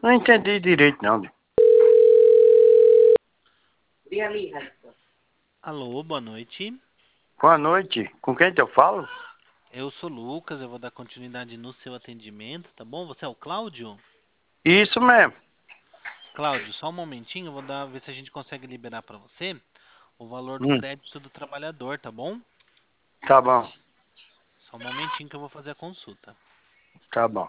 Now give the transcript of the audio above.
Não entendi direito, não. Alô, boa noite. Boa noite. Com quem que eu falo? Eu sou o Lucas, eu vou dar continuidade no seu atendimento, tá bom? Você é o Cláudio? Isso mesmo. Cláudio, só um momentinho, eu vou ver se a gente consegue liberar para você o valor do Hum, crédito do trabalhador, tá bom? tá bom, Só um momentinho que eu vou fazer a consulta. tá bom.